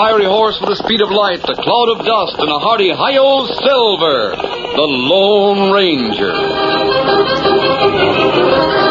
fiery horse with the speed of light, a cloud of dust, and a hearty hi-yo Silver, the Lone Ranger.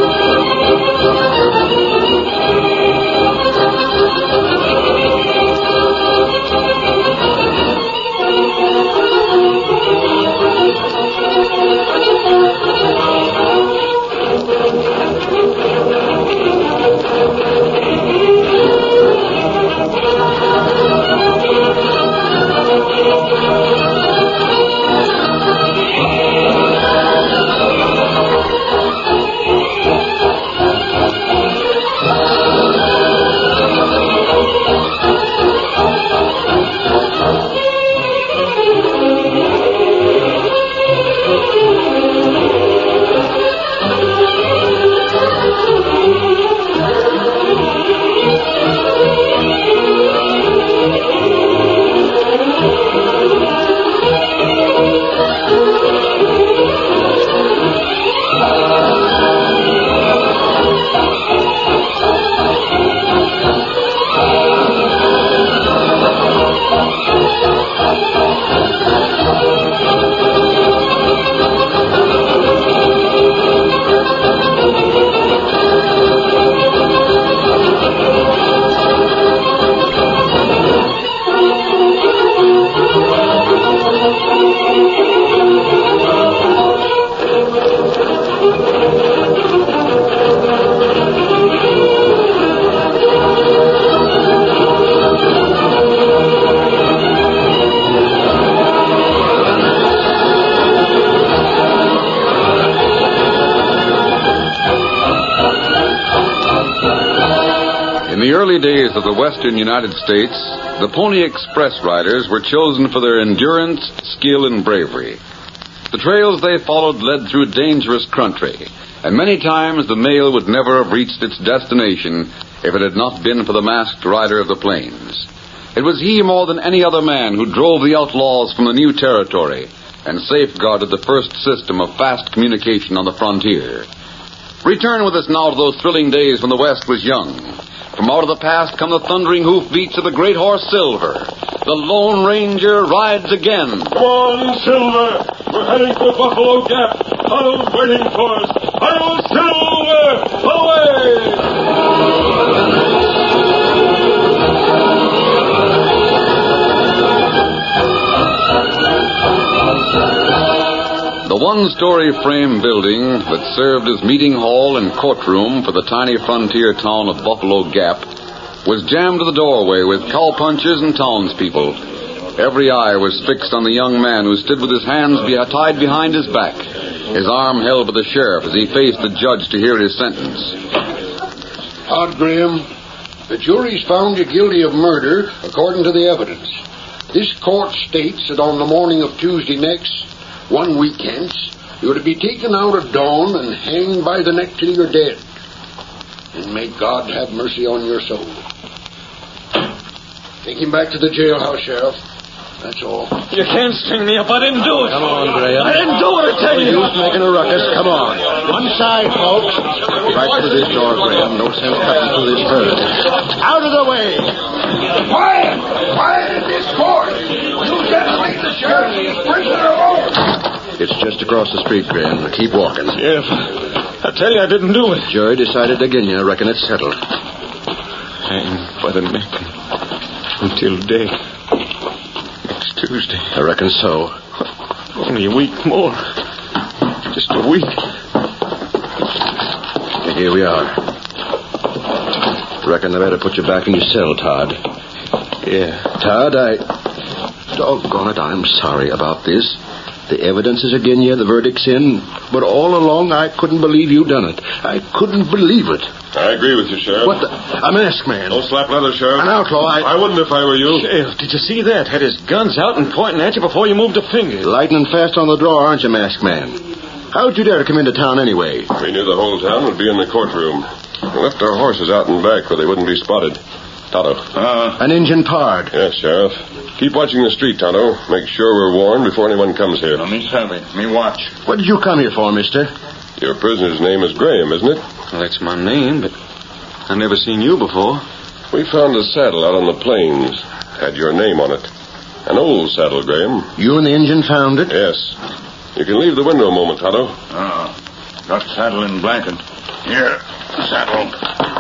In the early days of the western United States, the Pony Express riders were chosen for their endurance, skill, and bravery. The trails they followed led through dangerous country, and many times the mail would never have reached its destination if it had not been for the masked rider of the plains. It was he more than any other man who drove the outlaws from the new territory and safeguarded the first system of fast communication on the frontier. Return with us now to those thrilling days when the West was young. From out of the past come the thundering hoofbeats of the great horse Silver. The Lone Ranger rides again. Come on, Silver. We're heading for Buffalo Gap. Tonto's waiting for us. Hi-yo, Silver! Away! The one-story frame building that served as meeting hall and courtroom for the tiny frontier town of Buffalo Gap was jammed to the doorway with cowpunchers and townspeople. Every eye was fixed on the young man who stood with his hands tied behind his back, his arm held by the sheriff as he faced the judge to hear his sentence. Todd Graham, the jury's found you guilty of murder according to the evidence. This court states that on the morning of Tuesday next, 1 week hence, you're to be taken out at dawn and hanged by the neck till you're dead. And may God have mercy on your soul. Take him back to the jailhouse, Sheriff. That's all. You can't string me up. I didn't do it. Come on, Graham. I didn't do it, I tell you. Who's making a ruckus? Come on. One side, folks. Right through this door, Graham. No sense cutting through this herd. Out of the way. Quiet! Quiet in this court! You gentlemen leave the sheriff and his prisoner alone! It's just across the street, Graham. Keep walking. Sheriff, I tell you I didn't do it. Jury decided again you. I reckon it's settled. Hanged by the neck until day. Next Tuesday. I reckon so. Only a week more. Just a week. Here we are. Reckon I better put you back in your cell, Todd. Yeah. Todd, doggone it, I'm sorry about this. The evidence is again you, the verdict's in. But all along, I couldn't believe you done it. I couldn't believe it. I agree with you, Sheriff. What the? A masked man. Don't slap leather, Sheriff. An outlaw, I wouldn't if I were you. Sheriff, did you see that? Had his guns out and pointing at you before you moved a finger. Lightning fast on the draw, aren't you, masked man? How'd you dare to come into town anyway? We knew the whole town would be in the courtroom. We left our horses out in back where they wouldn't be spotted. Tonto. An Injun pard. Yes, Sheriff. Keep watching the street, Tonto. Make sure we're warned before anyone comes here. Me savvy. Me watch. What did you come here for, mister? Your prisoner's name is Graham, isn't it? Well, that's my name, but I've never seen you before. We found a saddle out on the plains. Had your name on it. An old saddle, Graham. You and the engine found it? Yes. You can leave the window a moment, Tonto. Got saddle and blanket. Here, saddle.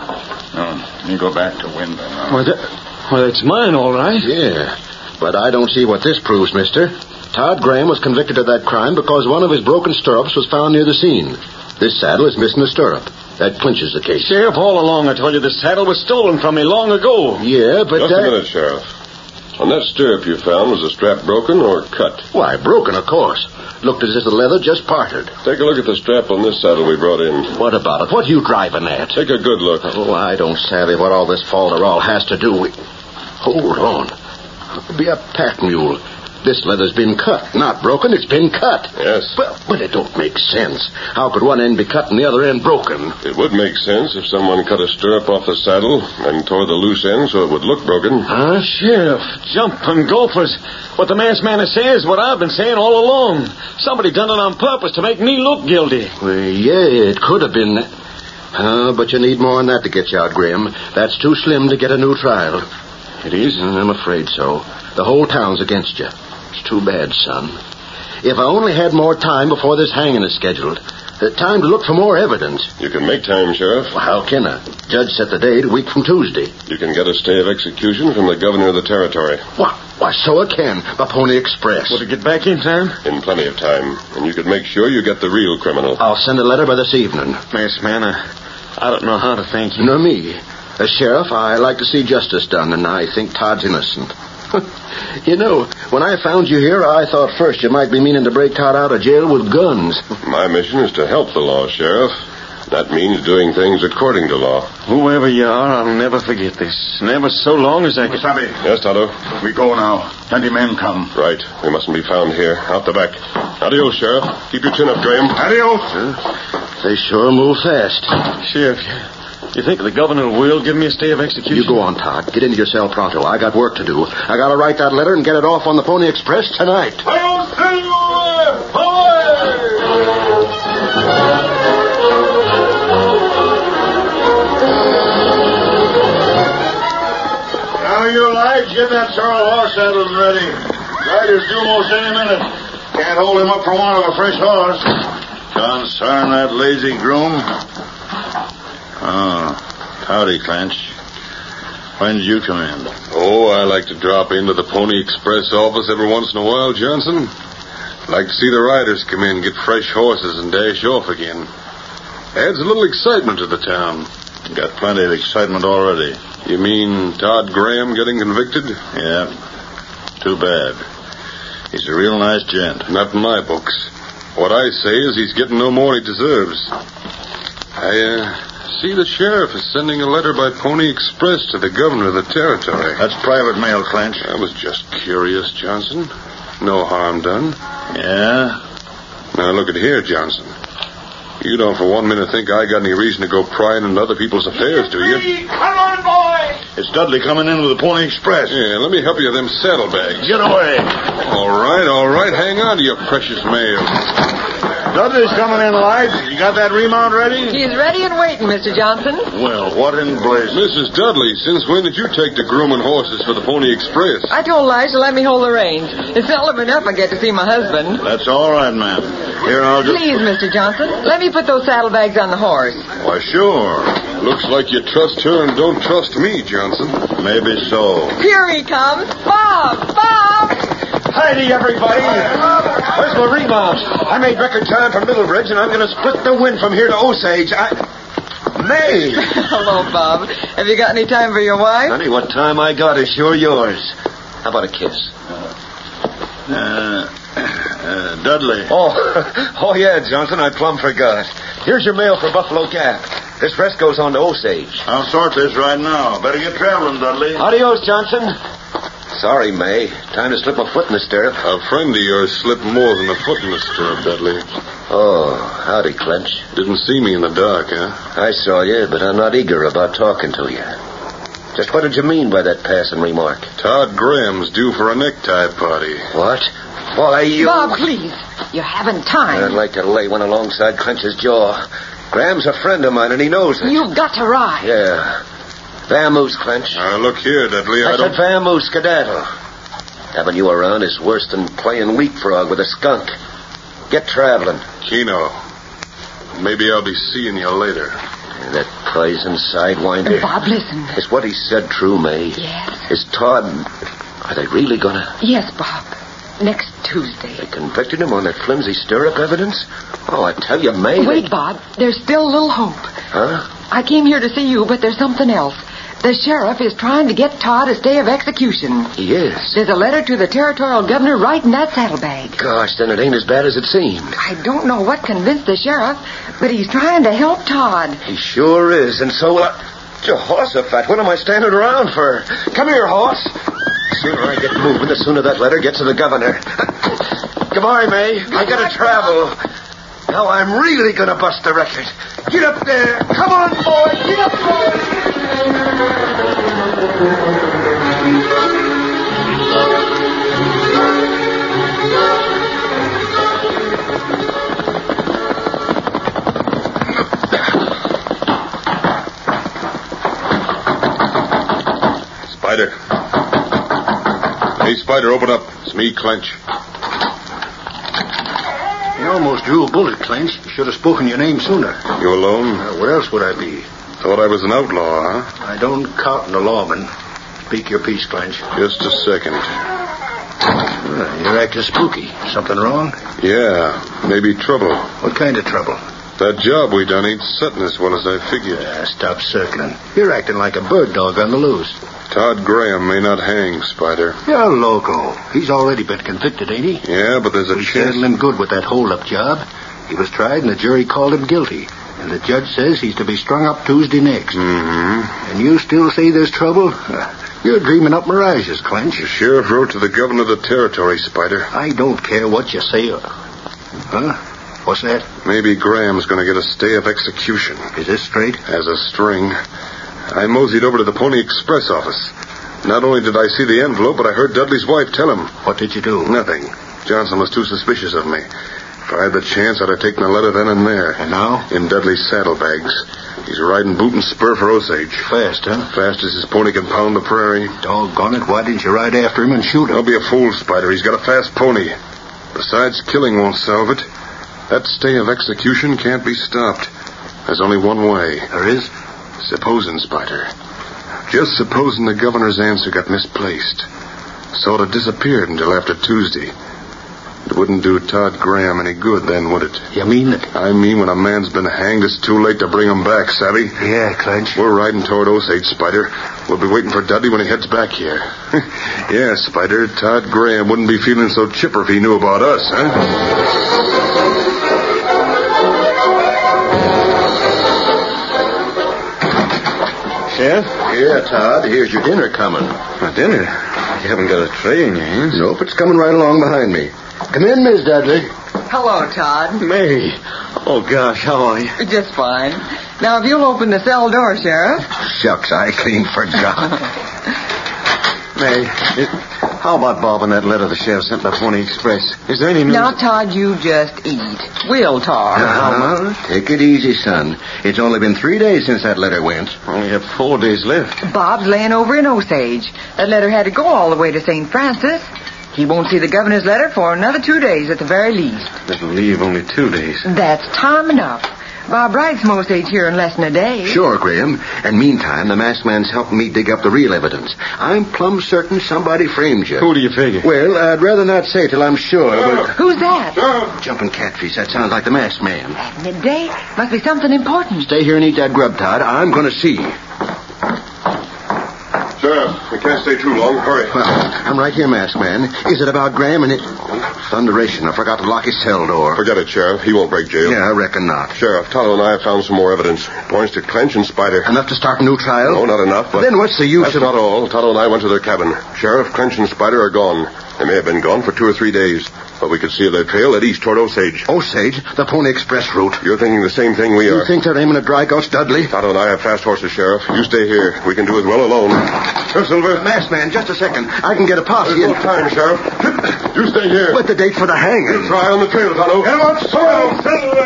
You go back to window now. Well, it's mine, all right. Yeah, but I don't see what this proves, mister. Todd Graham was convicted of that crime because one of his broken stirrups was found near the scene. This saddle is missing a stirrup. That clinches the case. Sheriff, all along I told you the saddle was stolen from me long ago. Yeah, but Just a minute, Sheriff. On that stirrup you found, was the strap broken or cut? Why, broken, of course. Looked as if the leather just parted. Take a look at the strap on this saddle we brought in. What about it? What are you driving at? Take a good look. Oh, I don't savvy what all this falderall has to do with... Hold on. It'll be a pack mule. This leather's been cut. Not broken, it's been cut. Yes. But it don't make sense. How could one end be cut and the other end broken? It would make sense if someone cut a stirrup off the saddle and tore the loose end so it would look broken. Huh? Sheriff, jumping gophers. What the masked man is saying is what I've been saying all along. Somebody done it on purpose to make me look guilty. Well, yeah, it could have been that. But you need more than that to get you out, Graham. That's too slim to get a new trial. It is? I'm afraid so. The whole town's against you. It's too bad, son. If I only had more time before this hanging is scheduled, time to look for more evidence. You can make time, Sheriff. Well, how can I? Judge set the date a week from Tuesday. You can get a stay of execution from the governor of the territory. Why, so I can. By Pony Express. Will it get back in time? In plenty of time. And you could make sure you get the real criminal. I'll send a letter by this evening. Masked man, I don't know how to thank you. Nor me. As sheriff, I like to see justice done, and I think Todd's innocent. You know, when I found you here, I thought first you might be meaning to break Todd out of jail with guns. My mission is to help the law, Sheriff. That means doing things according to law. Whoever you are, I'll never forget this. Never so long as I can... Wasabi. Yes, Tonto? We go now. Plenty men come. Right. We mustn't be found here. Out the back. Adios, Sheriff. Keep your chin up, Graham. Adios. They sure move fast. Sheriff, you think the governor will give me a stay of execution? You go on, Todd. Get into your cell pronto. I got work to do. I got to write that letter and get it off on the Pony Express tonight. I'll see you Now, you lads, get that sorrel horse saddled and ready. Rider's due most any minute. Can't hold him up for want of a fresh horse. Concern that lazy groom. Howdy, Clench. When did you come in? Oh, I like to drop into the Pony Express office every once in a while, Johnson. Like to see the riders come in, get fresh horses, and dash off again. Adds a little excitement to the town. Got plenty of excitement already. You mean Todd Graham getting convicted? Yeah. Too bad. He's a real nice gent. Not in my books. What I say is he's getting no more he deserves. I see the sheriff is sending a letter by Pony Express to the governor of the territory. That's private mail, Clench. I was just curious, Johnson. No harm done. Yeah? Now, look at here, Johnson. You don't for 1 minute think I got any reason to go prying into other people's affairs, do you? Come on, boy! It's Dudley coming in with the Pony Express. Yeah, let me help you with them saddlebags. Get away. All right. Hang on to your precious mail. Dudley's coming in, Lige. You got that remount ready? He's ready and waiting, Mr. Johnson. Well, what in blazes? Mrs. Dudley, since when did you take to grooming horses for the Pony Express? I told Lige to let me hold the reins. It's seldom enough I get to see my husband. That's all right, ma'am. Here, I'll just... Please, Mr. Johnson, let me put those saddlebags on the horse. Why, sure. Looks like you trust her and don't trust me, Johnson. Maybe so. Here he comes. Bob! Heidi, everybody. Where's my rebounds? I made record time from Middlebridge, and I'm going to split the win from here to Osage. May! Hello, Bob. Have you got any time for your wife? Honey, what time I got is sure yours. How about a kiss? Dudley. Oh, yeah, Johnson, I plumb forgot. Here's your mail for Buffalo Gap. This rest goes on to Osage. I'll sort this right now. Better get traveling, Dudley. Adios, Johnson. Sorry, May. Time to slip my foot in the stirrup. A friend of yours slipped more than a foot in the stirrup, Dudley. Oh, howdy, Clench. Didn't see me in the dark, huh? I saw you, but I'm not eager about talking to you. Just what did you mean by that passing remark? Todd Graham's due for a necktie party. What? Why, you... Bob, please. You haven't time. I'd like to lay one alongside Clench's jaw. Graham's a friend of mine, and he knows it. You've got to ride. Yeah. Vamoose, Clench. Look here, Dudley, I said vamoose, skedaddle. Having you around is worse than playing leapfrog with a skunk. Get traveling. Keno, maybe I'll be seeing you later. That poison sidewinder. Bob, listen. Is what he said true, May? Yes. Is Todd... Are they really gonna... Yes, Bob. Next Tuesday. They convicted him on that flimsy stirrup evidence? Oh, I tell you, May... Wait, Bob. There's still a little hope. Huh? I came here to see you, but there's something else. The sheriff is trying to get Todd a stay of execution. He is? There's a letter to the territorial governor right in that saddlebag. Gosh, then it ain't as bad as it seemed. I don't know what convinced the sheriff, but he's trying to help Todd. He sure is, and so... Jehoshaphat, what am I standing around for? Come here, horse. The sooner I get moving, the sooner that letter gets to the governor. Goodbye, May. I gotta travel. Now I'm really gonna bust the record. Get up there. Come on, boy. Get up, boy. Spider. Hey, Spider, open up. It's me, Clench. You almost drew a bullet, Clench. You should have spoken your name sooner. You alone? Where else would I be? Thought I was an outlaw, huh? I don't count on the lawman. Speak your piece, Clench. Just a second. You're acting spooky. Something wrong? Yeah, maybe trouble. What kind of trouble? That job we done ain't setting as well as I figured. Stop circling. You're acting like a bird dog on the loose. Todd Graham may not hang, Spider. You're loco. He's already been convicted, ain't he? Yeah, but there's a We chance... settled him good with that hold-up job. He was tried and the jury called him guilty. And the judge says he's to be strung up Tuesday next. Mm-hmm. And you still say there's trouble? You're dreaming up mirages, Clench. The sheriff wrote to the governor of the territory, Spider. I don't care what you say. Huh? What's that? Maybe Graham's going to get a stay of execution. Is this straight? As a string. I moseyed over to the Pony Express office. Not only did I see the envelope, but I heard Dudley's wife tell him. What did you do? Nothing. Johnson was too suspicious of me. If I had the chance, I'd have taken the letter then and there. And now? In Dudley's saddlebags. He's riding boot and spur for Osage. Fast, huh? Fast as his pony can pound the prairie. Doggone it, why didn't you ride after him and shoot him? Don't be a fool, Spider. He's got a fast pony. Besides, killing won't solve it. That stay of execution can't be stopped. There's only one way. There is? Supposing, Spider. Just supposing the governor's answer got misplaced. Sort of disappeared until after Tuesday. It wouldn't do Todd Graham any good then, would it? You mean it? I mean, when a man's been hanged, it's too late to bring him back, savvy? Yeah, Clench. We're riding toward Osage, Spider. We'll be waiting for Dudley when he heads back here. Yeah, Spider, Todd Graham wouldn't be feeling so chipper if he knew about us, huh? Chef? Yeah, Todd. Here's your dinner coming. My dinner? You haven't got a tray in your hands? Nope, it's coming right along behind me. Come in, Miss Dudley. Hello, Todd. May. Oh, gosh, how are you? Just fine. Now, if you'll open the cell door, Sheriff. Shucks, I clean forgot. May, how about Bob and that letter the sheriff sent by Pony Express? Is there any news? Now, Todd, you just eat. We'll talk. Take it easy, son. It's only been 3 days since that letter went. Only have 4 days left. Bob's laying over in Osage. That letter had to go all the way to St. Francis. He won't see the governor's letter for another 2 days at the very least. That'll leave only 2 days. That's time enough. Bob writes from Osage here in less than a day. Sure, Graham. And meantime, the masked man's helping me dig up the real evidence. I'm plumb certain somebody framed you. Who do you figure? Well, I'd rather not say till I'm sure, but... Who's that? Jumping catfish. That sounds like the masked man. At midday? Must be something important. Stay here and eat that grub, Todd. I'm going to see. Sheriff, we can't stay too long. Hurry. Well, I'm right here, masked man. Is it about Graham and it... Thunderation. I forgot to lock his cell door. Forget it, Sheriff. He won't break jail. Yeah, I reckon not. Sheriff, Tonto and I have found some more evidence. Points to Clench and Spider. Enough to start a new trial? No, not enough, but... Then what's the use That's of... not all. Tonto and I went to their cabin. Sheriff, Clench, and Spider are gone. They may have been gone for 2 or 3 days, but we could see their trail at east toward Osage. Osage? The Pony Express route. You're thinking the same thing we are. You think they're aiming at Dry Gulch, Dudley? Tonto and I have fast horses, Sheriff. You stay here. We can do as well alone. Here, Silver. Masked man, just a second. I can get a posse. There's no time, Sheriff. You stay here. But the date for the hanging. Try on the trail, Tonto. Get him on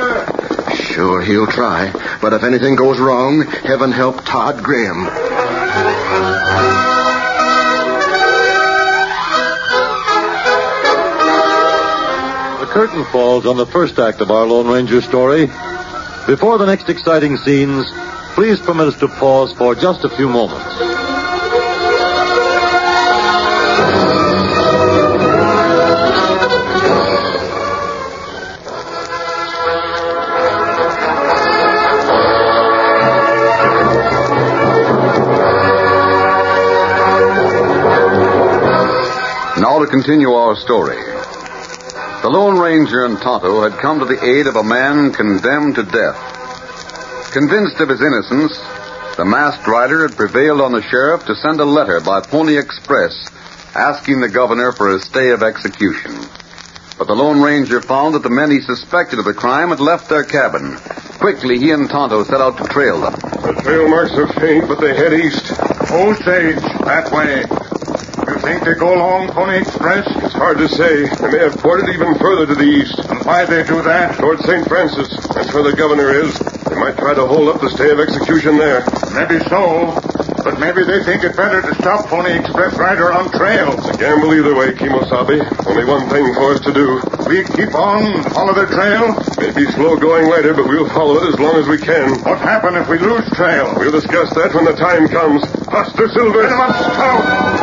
Silver! Sure, he'll try. But if anything goes wrong, heaven help Todd Graham. The curtain falls on the first act of our Lone Ranger story. Before the next exciting scenes, please permit us to pause for just a few moments. Now to continue our story. The Lone Ranger and Tonto had come to the aid of a man condemned to death. Convinced of his innocence, the masked rider had prevailed on the sheriff to send a letter by Pony Express asking the governor for a stay of execution. But the Lone Ranger found that the men he suspected of the crime had left their cabin. Quickly, he and Tonto set out to trail them. The trail marks are faint, but they head east. Osage, that way. You think they go along Pony Express? It's hard to say. They may have ported even further to the east. And why'd they do that? Toward St. Francis. That's where the governor is. They might try to hold up the stay of execution there. Maybe so. But maybe they think it better to stop Pony Express rider on trail. It's a gamble either way, Kimosabe. Only one thing for us to do. We keep on, follow their trail? Maybe slow going later, but we'll follow it as long as we can. What happen if we lose trail? We'll discuss that when the time comes. Buster Silver. Get him up, Scout.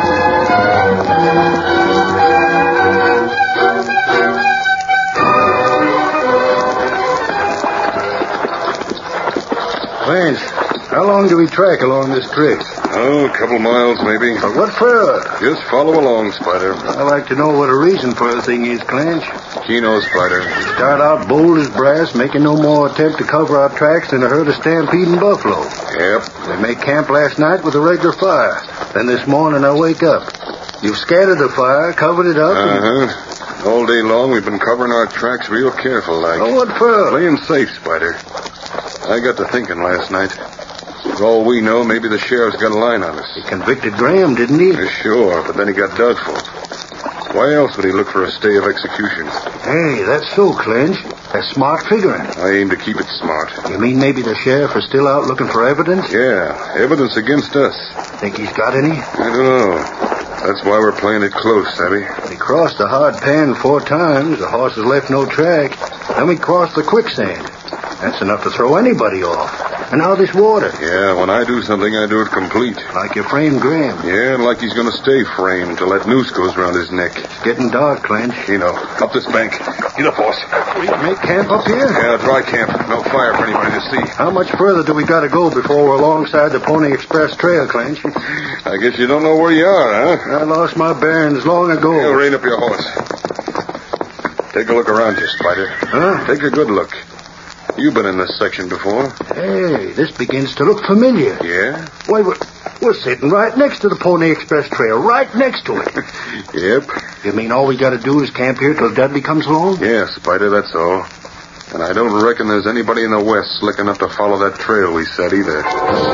Clarence, how long do we track along this creek? Oh, a couple miles, maybe. But what for? Just follow along, Spider. I'd like to know what a reason for the thing is, Clarence. Keno, Spider. Start out bold as brass, making no more attempt to cover our tracks than a herd of stampeding buffalo. Yep. They made camp last night with a regular fire. Then this morning I wake up. You've scattered the fire, covered it up. Uh-huh. All day long we've been covering our tracks real careful like. Oh, what for? Playing safe, Spider. I got to thinking last night. For all we know, maybe the sheriff's got a line on us. He convicted Graham, didn't he? Sure, but then he got doubtful. Why else would he look for a stay of execution? Hey, that's so, Clinch. That's smart figuring. I aim to keep it smart. You mean maybe the sheriff is still out looking for evidence? Yeah, evidence against us. Think he's got any? I don't know. That's why we're playing it close, Savvy. We crossed the hard pan 4 times. The horses left no track. Then we crossed the quicksand. That's enough to throw anybody off. And now this water. Yeah, when I do something, I do it complete. Like you framed Graham. Yeah, and like he's going to stay framed till that noose goes round his neck. It's getting dark, Clinch. Up this bank. Get up, boss. We make camp up here? Yeah, dry camp. No fire for anybody to see. How much further do we got to go before we're alongside the Pony Express trail, Clinch? I guess you don't know where you are, huh? I lost my bearings long ago. Yeah, rein up your horse. Take a look around you, Spider. Huh? Take a good look. You've been in this section before. Hey, this begins to look familiar. Yeah? Why, we're sitting right next to the Pony Express trail, right next to it. Yep. You mean all we got to do is camp here till Dudley comes along? Yeah, Spider, that's all. And I don't reckon there's anybody in the West slick enough to follow that trail we set either.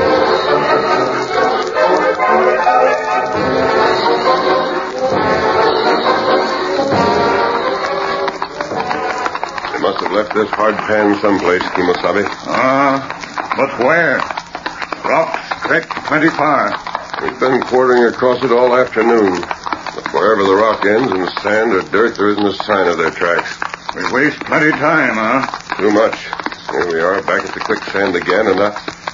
Must have left this hard pan someplace, Kimosabe. But where? Rocks stretch plenty far. We've been quartering across it all afternoon. But wherever the rock ends in sand or dirt, there isn't a sign of their tracks. We waste plenty time, huh? Too much. Here we are, back at the quicksand again, and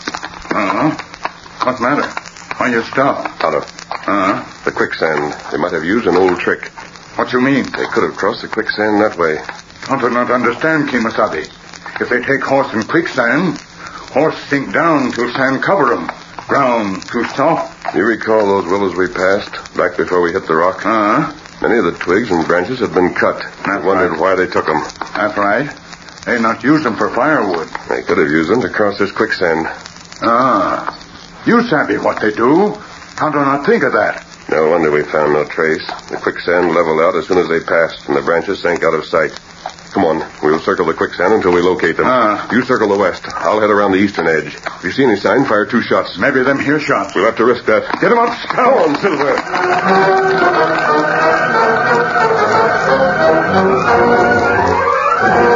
What matter? Why you stop? Tonto. The quicksand. They might have used an old trick. What you mean? They could have crossed the quicksand that way. I do not understand, Kimosabe. If they take horse in quicksand, horse sink down till sand cover 'em. Ground too soft. You recall those willows we passed back before we hit the rock? Many of the twigs and branches had been cut. I wondered why they took them. That's right. They not use them for firewood. They could have used them to cross this quicksand. You savvy what they do. How do not think of that? No wonder we found no trace. The quicksand leveled out as soon as they passed, and the branches sank out of sight. Come on, we'll circle the quicksand until we locate them. You circle the west. I'll head around the eastern edge. If you see any sign, fire 2 shots. Maybe them here shots. We'll have to risk that. Get 'em up, Scout. Come on, Silver.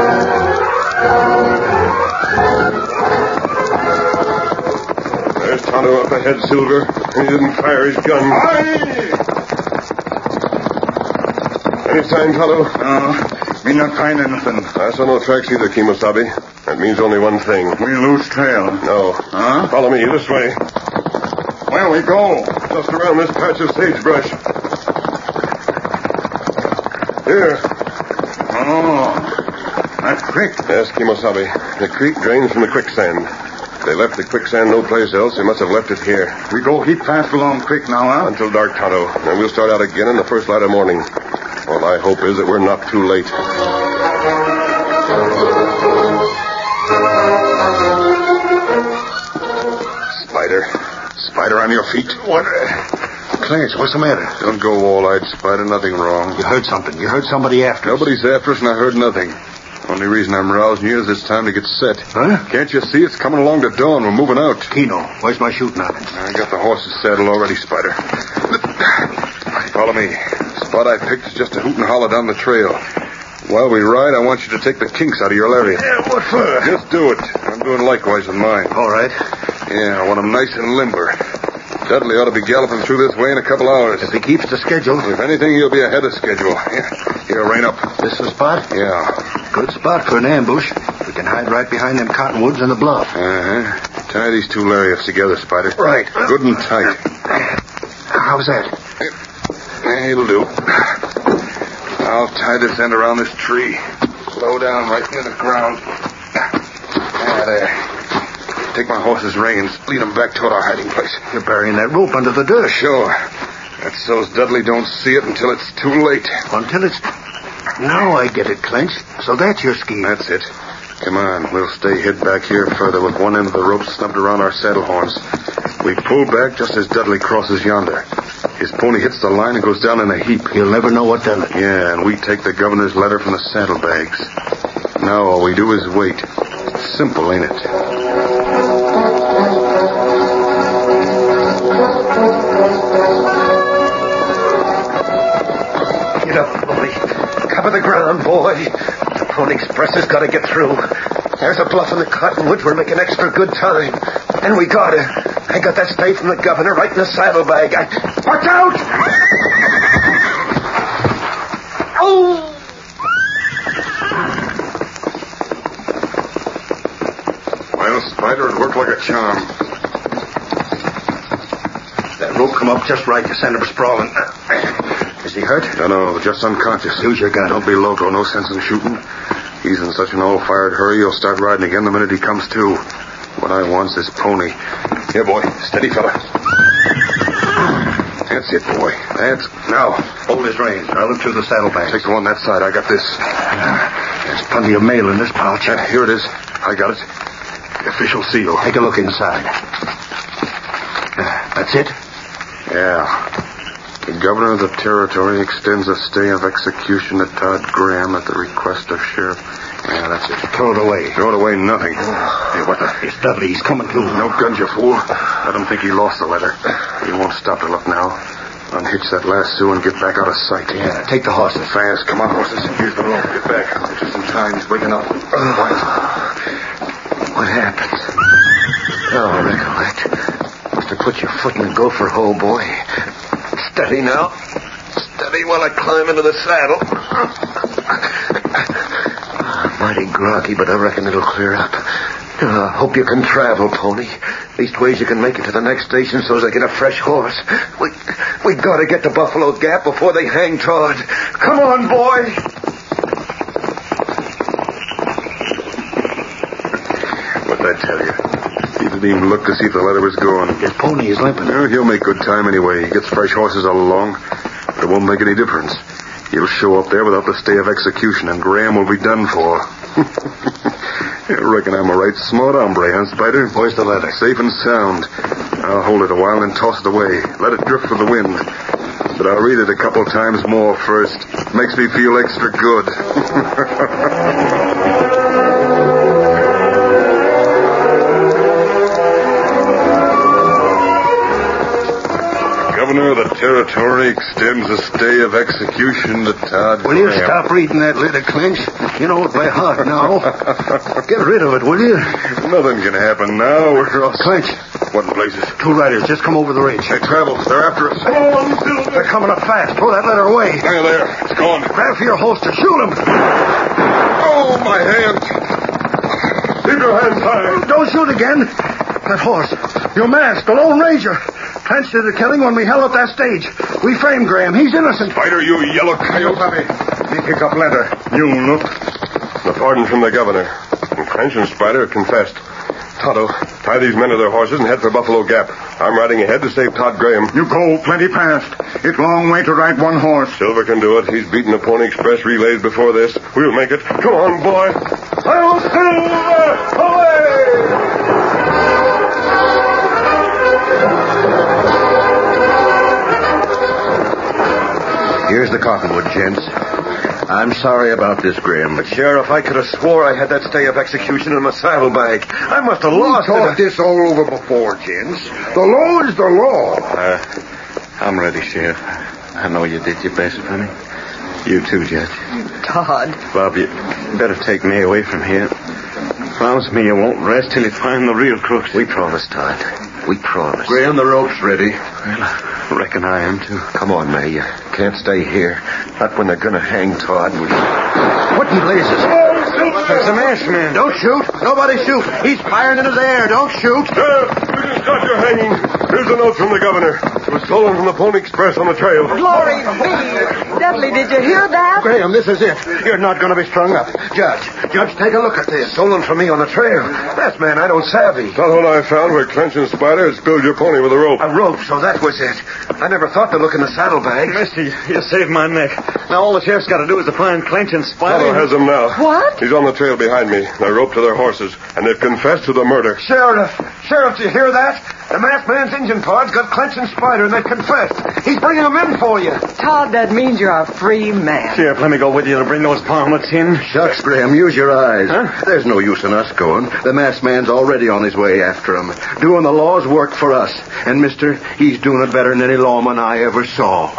There's Tonto up ahead, Silver. He didn't fire his gun. Any sign, Tonto? No, me not find anything. I saw no tracks either, Kimosabe. That means only one thing. We lose trail. No. Huh? Follow me this way. Where we go? Just around this patch of sagebrush. Here. Oh, that creek. Yes, Kimosabe. The creek drains from the quicksand. They left the quicksand no place else. They must have left it here. We go heap fast along creek now, huh? Until dark, Tonto. And we'll start out again in the first light of morning. All I hope is that we're not too late. Spider, on your feet. What? Clarence, what's the matter? Don't go wall-eyed, Spider. Nothing wrong. You heard something. You heard somebody after us. Nobody's after us, and I heard nothing. Only reason I'm rousing you is it's time to get set. Huh? Can't you see it's coming along to dawn? We're moving out. Kino, where's my shooting iron? I got the horses saddled already, Spider. Follow me. The spot I picked is just a hoot and holler down the trail. While we ride, I want you to take the kinks out of your lariat. Yeah, what for? Just do it. I'm doing likewise with mine. All right. Yeah, I want them nice and limber. Dudley ought to be galloping through this way in a couple hours. If he keeps the schedule. If anything, he'll be ahead of schedule. Here, rein up. This the spot? Yeah. Good spot for an ambush. We can hide right behind them cottonwoods and the bluff. Uh-huh. Tie these two lariats together, Spider. Right. Good and tight. How's that? Yeah, it'll do. I'll tie this end around this tree. Low down right near the ground. There. Take my horse's reins. Lead them back toward our hiding place. You're burying that rope under the dirt. Sure. That's so's Dudley don't see it until it's too late. Until it's... Now I get it, Clench. So that's your scheme. That's it. Come on. We'll stay hid back here further with one end of the rope snubbed around our saddle horns. We pull back just as Dudley crosses yonder. His pony hits the line and goes down in a heap. He'll never know what done it. Yeah, and we take the governor's letter from the saddlebags. Now all we do is wait. Simple, ain't it? Get up, boy. Cover the ground, boy. The Pony Express has got to get through. There's a bluff in the cottonwoods. We're making extra good time. And we got it. I got that stay from the governor right in the saddlebag. Watch out! Oh! Well, Spider, it worked like a charm. That rope come up just right to send him sprawling. Is he hurt? No, just unconscious. Use your gun. Don't be loco. No sense in shooting. He's in such an all-fired hurry, he'll start riding again the minute he comes to. What I want's his pony. Here, boy. Steady, fella. That's it, boy. Now. Hold his reins. I'll look through the saddlebag. Take the one that side. I got this. There's plenty of mail in this pouch. Here it is. I got it. The official seal. Take a look inside. That's it? Yeah. The governor of the territory extends a stay of execution to Todd Graham at the request of Sheriff. Yeah, that's it. Throw it away. Throw it away, nothing. Hey, what the... It's Dudley. He's coming through. No guns, you fool. Let him think he lost the letter. He won't stop to look now. Unhitch that lasso and get back out of sight. Yeah, take the horses. Fast. Come on, horses. Here's the rope. Get back. Just in time. He's waking up. What happened? Oh, recollect. Must have put your foot in the gopher hole, boy. Steady now. Steady while I climb into the saddle. Mighty groggy, but I reckon it'll clear up. Hope you can travel, Pony. Leastways, you can make it to the next station so as I get a fresh horse. We gotta get to Buffalo Gap before they hang Todd. Come on, boy! What'd I tell you? He didn't even look to see if the letter was gone. His pony is limping. Well, he'll make good time anyway. He gets fresh horses all along. But it won't make any difference. He'll show up there without the stay of execution, and Graham will be done for. I reckon I'm a right smart hombre, huh, Spider? Where's the letter? Safe and sound. I'll hold it a while and toss it away. Let it drift with the wind. But I'll read it a couple times more first. Makes me feel extra good. governor of the territory extends a stay of execution to Todd Will you Graham. stop reading that letter, Clinch? You know it by heart now. Get rid of it, will you? Nothing can happen now. We're all... Clinch. What in places? 2 riders just come over the ridge. They travel. They're after us. They're coming up fast. Throw that letter away. There. It's gone. Grab for your holster. Shoot them. Oh, my hand. Keep your hands high. Don't shoot again. That horse. Your mask. The Lone Ranger. Clinch did the killing when we held up that stage. We framed Graham. He's innocent. Spider, you yellow coyote. Me pick up letter. You look. The pardon from the governor. And Clinch and Spider have confessed. Tonto, tie these men to their horses and head for Buffalo Gap. I'm riding ahead to save Todd Graham. You go plenty fast. It's long way to ride one horse. Silver can do it. He's beaten the Pony Express relays before this. We'll make it. Come on, boy. I'll Silver! Away! Here's the cottonwood, gents. I'm sorry about this, Graham. But, Sheriff, I could have swore I had that stay of execution in my saddlebag. I must have lost talked it. this all over before, gents. The law is the law. I'm ready, Sheriff. I know you did your best for me. You too, Judge. Todd. Bob, you better take me away from here. Promise me you won't rest till you find the real crooks. We promise, Todd. We promise. Graham, the rope's ready. Well, I reckon I am, too. Come on, May. You can't stay here. Not when they're going to hang Todd. What in blazes? There's a masked man. Don't shoot. Nobody shoot. He's firing into the air. Don't shoot. You can start your hanging. Here's a note from the governor. It was stolen from the Pony Express on the trail. Glory be. Dudley, did you hear that? Graham, this is it. You're not going to be strung up. Judge, take a look at this. Stolen from me on the trail. That man I don't savvy. That's what I found where Clinch and Spider had spilled your pony with a rope. A rope, so that was it. I never thought to look in the saddlebag. Mister, you saved my neck. Now all the sheriff's got to do is to find Clinch and Spider. Tonto has them now. What? He's on the trail behind me. They're roped to their horses, and they've confessed to the murder. Sheriff, do you hear that? The masked man's engine parts got Clinch and Spider, and they've confessed. He's bringing them in for you. Todd, that means you're a free man. Sheriff, let me go with you to bring those palmlets in. Shucks, Graham, use your eyes. Huh? There's no use in us going. The masked man's already on his way after him. Doing the law's work for us. And, mister, he's doing it better than any lawman I ever saw.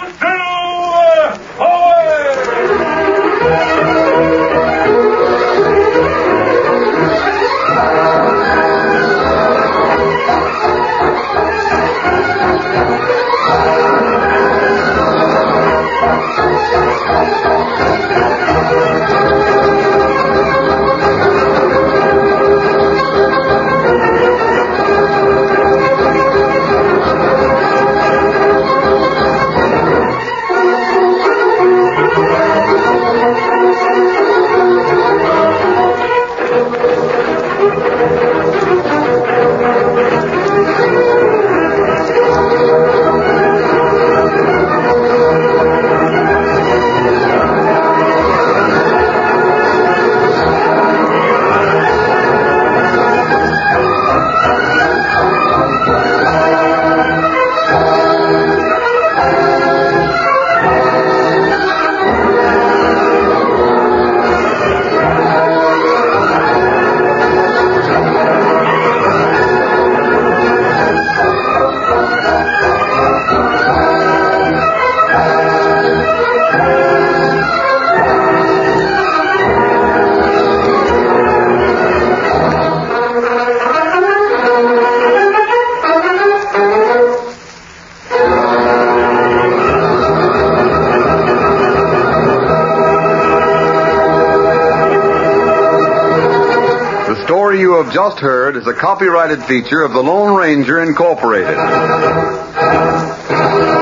You have just heard is a copyrighted feature of the Lone Ranger Incorporated.